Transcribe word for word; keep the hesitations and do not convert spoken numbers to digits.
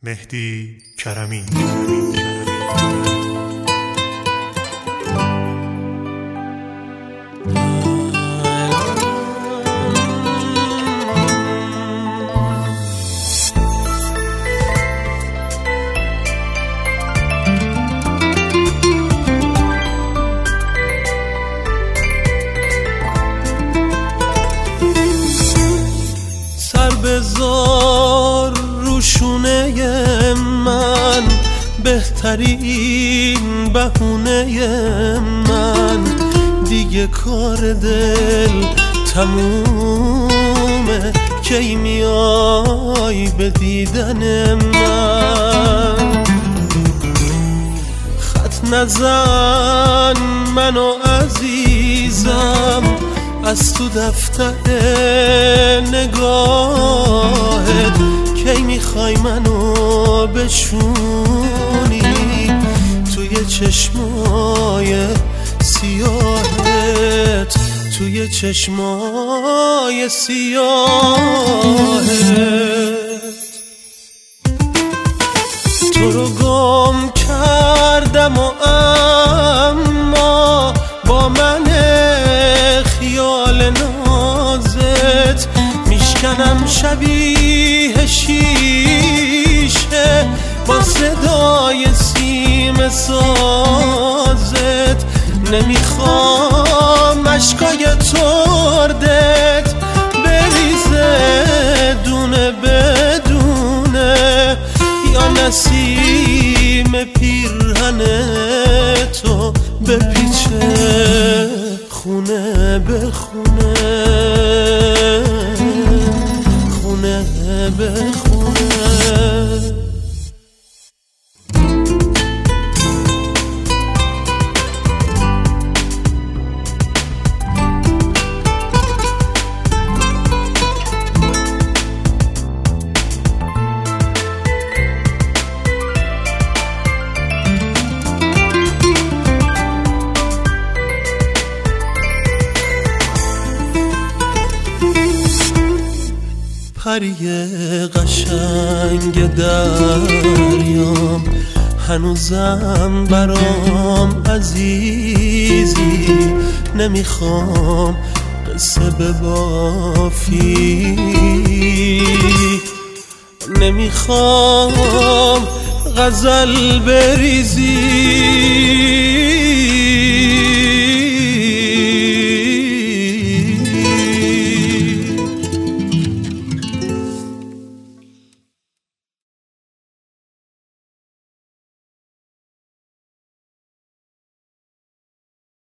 مهدی کرمی. سر بذار روشونه من، بهترین بهونه من. دیگه کار دل تمومه، کی میای به دیدن من؟ خط نزن منو عزیزم از تو دفتر نگاهت، کی میخوای منو بشونی توی چشمای سیاهت، توی چشمای سیاهت. تو رو گم کردم و اما با من خیال نازت میشکنم شبیه شیشه با صدای سیم سازت. نمیخوام اشکای تردت بریزه دونه بدونه، یا نسیم پیرهن تو بپیچه خونه به خونه، خونه به خونه. پری قشنگ دریام هنوزم برام عزیزی، نمیخوام قصه ببافی، نمیخوام غزل بریزی.